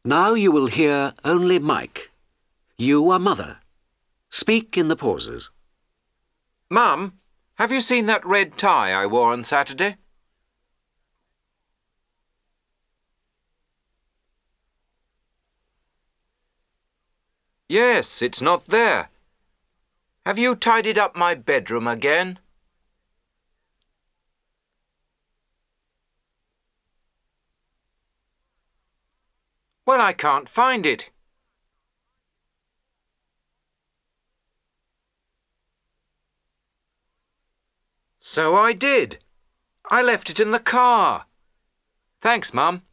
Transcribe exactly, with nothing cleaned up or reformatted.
Now you will hear only Mike. You are Mother. Speak in the pauses. Mum, have you seen that red tie I wore on Saturday? Yes, it's not there. Have you tidied up my bedroom again? Well, I can't find it. So I did. I left it in the car. Thanks, Mum.